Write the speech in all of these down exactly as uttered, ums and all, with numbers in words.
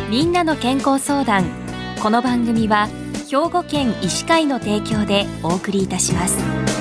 みんなの健康相談。この番組は兵庫県医師会の提供でお送りいたします。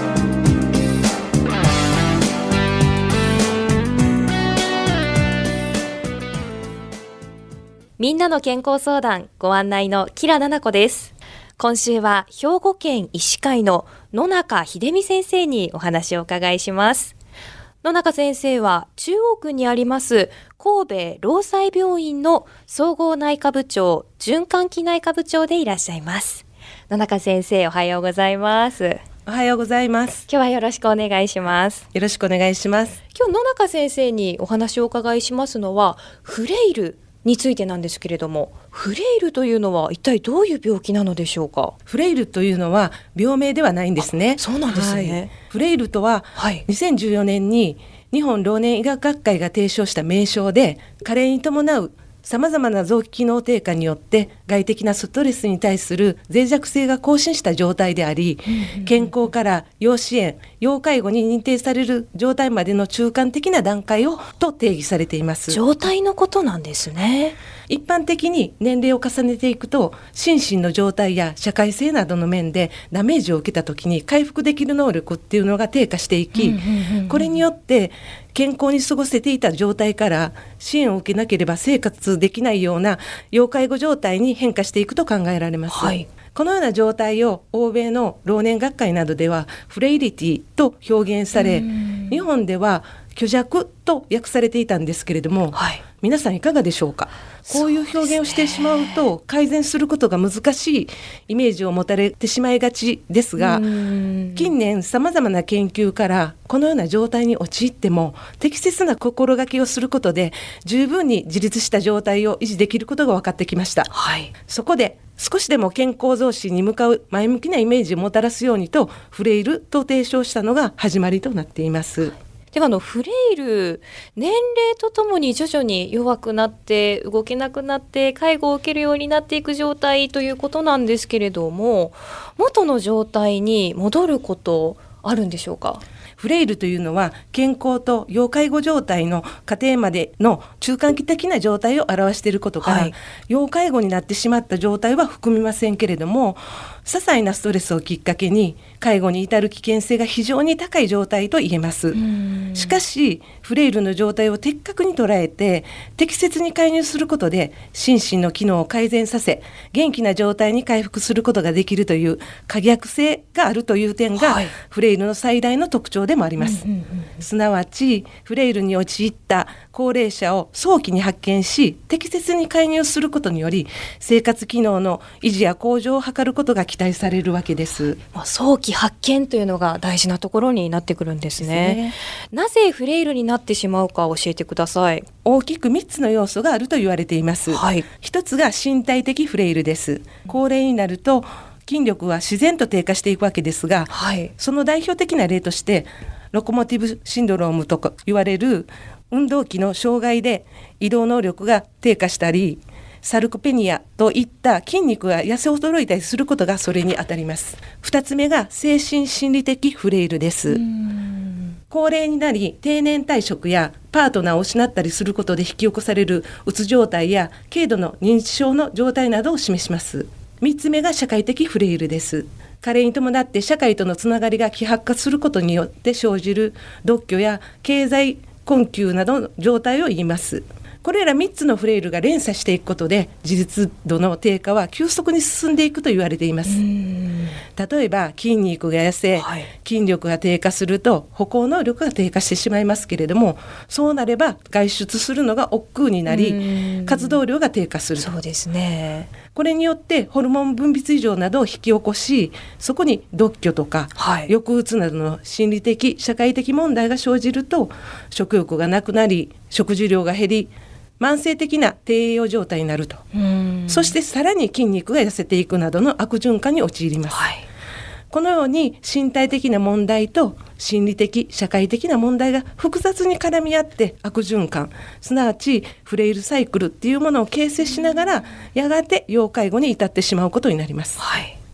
みんなの健康相談、ご案内の木良奈々子です。今週は兵庫県医師会の野中秀美先生にお話をお伺いします。野中先生は中央区にあります神戸労災病院の総合内科部長、循環器内科部長でいらっしゃいます。野中先生、おはようございます。 おはようございます。 今日はよろしくお願いします。 よろしくお願いします。 今日野中先生にお話をお伺いしますのはフレイルについてなんですけれども、フレイルというのは一体どういう病気なのでしょうか？ フレイルというのは病名ではないんですね。 そうなんですね、はい、 フレイルとは、はい、にせんじゅうよねんに日本老年医学学会が提唱した名称で、加齢に伴うさまざまな臓器機能低下によって外的なストレスに対する脆弱性が更新した状態であり、うんうん、健康から要支援、要介護に認定される状態までの中間的な段階をと定義されています。 状態のことなんですね。 一般的に年齢を重ねていくと、心身の状態や社会性などの面でダメージを受けた時に回復できる能力っていうのが低下していき、うんうんうん、これによって健康に過ごせていた状態から支援を受けなければ生活できないような要介護状態に変化していくと考えられます、はい、このような状態を欧米の老年学会などではフレイリティと表現され、日本では虚弱と訳されていたんですけれども、はい、皆さんいかがでしょうか？こういう表現をしてしまうと改善することが難しいイメージを持たれてしまいがちですが、近年さまざまな研究からこのような状態に陥っても適切な心がけをすることで十分に自立した状態を維持できることが分かってきました、はい、そこで少しでも健康増進に向かう前向きなイメージをもたらすようにとフレイルと提唱したのが始まりとなっています。 ではあのフレイル、年齢とともに徐々に弱くなって動けなくなって介護を受けるようになっていく状態ということなんですけれども、元の状態に戻ることあるんでしょうか？ フレイルというのは健康と要介護状態の過程までの中間期的な状態を表していることから、はい、要介護になってしまった状態は含みませんけれども、些細なストレスをきっかけに介護に至る危険性が非常に高い状態と言えます。しかしフレイルの状態を的確に捉えて適切に介入することで心身の機能を改善させ元気な状態に回復することができるという可逆性があるという点が、はい、フレイルの最大の特徴でもあります、うんうんうんうん、すなわちフレイルに陥った高齢者を早期に発見し適切に介入することにより生活機能の維持や向上を図ることが期待されるわけです。 まあ、早期発見というのが大事なところになってくるんですね。ですね。なぜフレイルになってしまうか教えてください。 大きくみっつの要素があると言われています、はい、ひとつが身体的フレイルです。高齢になると筋力は自然と低下していくわけですが、はい、その代表的な例としてロコモティブシンドロームとか言われる運動器の障害で移動能力が低下したり、サルコペニアといった筋肉が痩せ衰えたりすることがそれにあたります。ふたつめが精神心理的フレイルです。高齢になり定年退職やパートナーを失ったりすることで引き起こされるうつ状態や軽度の認知症の状態などを示します。みっつめが社会的フレイルです。加齢に伴って社会とのつながりが希薄化することによって生じる独居や経済困窮などの状態を言います。これらみっつのフレイルが連鎖していくことで自立度の低下は急速に進んでいくと言われています。例えば筋肉が痩せ、はい、筋力が低下すると歩行能力が低下してしまいますけれども、そうなれば外出するのが億劫になり活動量が低下する。 そうですね。 これによってホルモン分泌異常などを引き起こし、そこに独居とか、はい、抑うつなどの心理的社会的問題が生じると食欲がなくなり食事量が減り慢性的な低栄養状態になると。そしてさらに筋肉が痩せていくなどの悪循環に陥ります、はい、このように身体的な問題と心理的社会的な問題が複雑に絡み合って悪循環、すなわちフレイルサイクルっていうものを形成しながらやがて要介護に至ってしまうことになります、はい、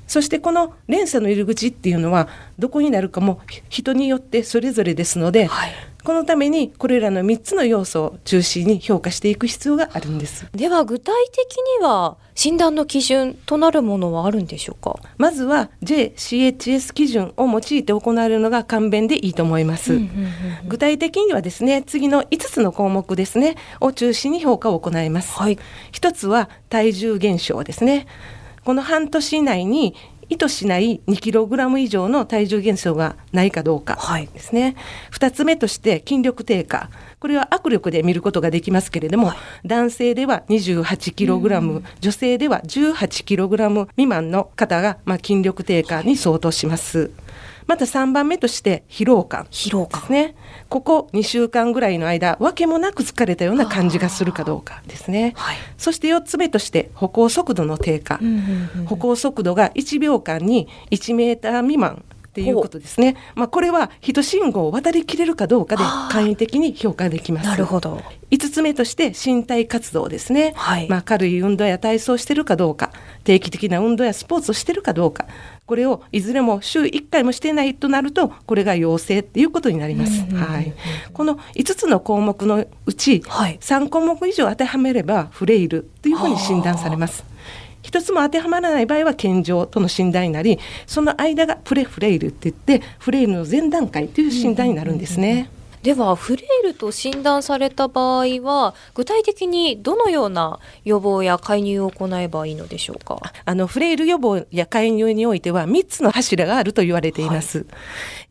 そしてこの連鎖の入り口っていうのはどこになるかも人によってそれぞれですので、はい、このためにこれらのみっつの要素を中心に評価していく必要があるんです。 では具体的には診断の基準となるものはあるんでしょうか。 まずは ジェイシーエイチエス 基準を用いて行われるのが簡便でいいと思います、うんうんうんうん、具体的にはですね、次のいつつの項目ですねを中心に評価を行います、はい、ひとつは体重減少ですね。この半年以内に意図しない にキログラム 以上の体重減少がないかどうかですね、はい、ふたつめとして筋力低下、これは握力で見ることができますけれども、はい、男性では にじゅうはちキログラム、女性では じゅうはちキログラム 未満の方が、まあ、筋力低下に相当します、はい。またさんばんめとして疲労感疲労感ですね。ここにしゅうかんぐらいの間わけもなく疲れたような感じがするかどうかですね、はい、そしてよっつめとして歩行速度の低下、うんうんうん、歩行速度がいちびょうかんにいちメーター未満っていうことですね。まあ、これは人信号を渡りきれるかどうかで簡易的に評価できます。 なるほど。 いつつめとして身体活動ですね、はい。まあ、軽い運動や体操をしているかどうか、定期的な運動やスポーツをしているかどうか、これをいずれも週いっかいもしていないとなるとこれが陽性っていうことになります、うんうんうんうん、はい、このいつつの項目のうちさんこうもく以上当てはめればフレイルというふうに診断されます。一つも当てはまらない場合は健常との診断になり、その間がプレフレイルって言ってフレイルの前段階という診断になるんですね、うんうんうんうん。 ではフレイルと診断された場合は具体的にどのような予防や介入を行えばいいのでしょうか。 あのフレイル予防や介入においてはみっつの柱があると言われています、はい、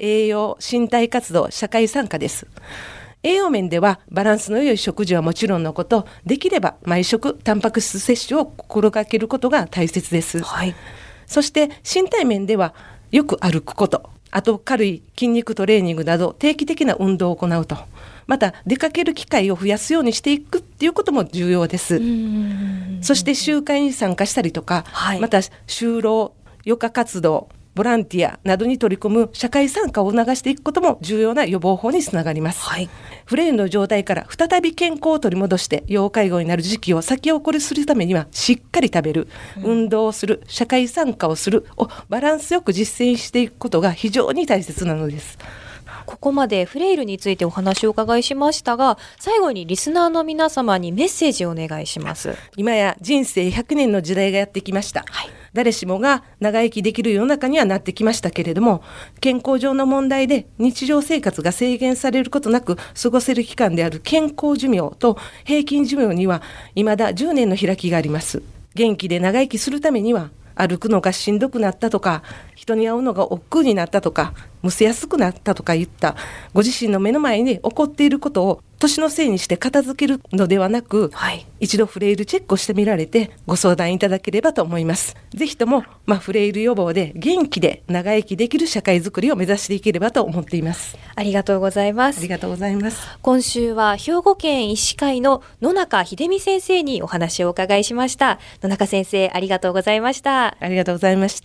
栄養、身体活動、社会参加です。栄養面ではバランスの良い食事はもちろんのこと、できれば毎食タンパク質摂取を心がけることが大切です、はい、そして身体面ではよく歩くこと、あと軽い筋肉トレーニングなど定期的な運動を行うと、また出かける機会を増やすようにしていくっていうことも重要です。そして集会に参加したりとか、はい、また就労、余暇活動、ボランティアなどに取り組む社会参加を促していくことも重要な予防法につながります、はい、フレイルの状態から再び健康を取り戻して要介護になる時期を先送りするためにはしっかり食べる、うん、運動をする、社会参加をするをバランスよく実践していくことが非常に大切なのです。 ここまでフレイルについてお話をお伺いしましたが、最後にリスナーの皆様にメッセージをお願いします。 今や人生ひゃくねんの時代がやってきました、はい、誰しもが長生きできる世の中にはなってきましたけれども、健康上の問題で日常生活が制限されることなく過ごせる期間である健康寿命と平均寿命には未だじゅうねんの開きがあります。元気で長生きするためには歩くのがしんどくなったとか、人に会うのが億劫になったとか、むせやすくなったとかいったご自身の目の前に起こっていることを年のせいにして片付けるのではなく、はい、一度フレイルチェックをしてみられてご相談いただければと思います。ぜひとも、まあ、フレイル予防で元気で長生きできる社会づくりを目指していければと思っています。 ありがとうございます。 ありがとうございます。 今週は兵庫県医師会の野中秀美先生にお話をお伺いしました。野中先生、ありがとうございました。 ありがとうございました。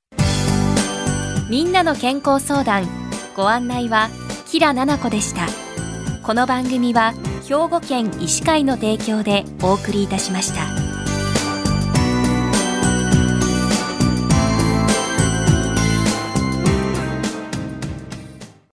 みんなの健康相談、ご案内は吉良七子でした。この番組は兵庫県医師会の提供でお送りいたしました。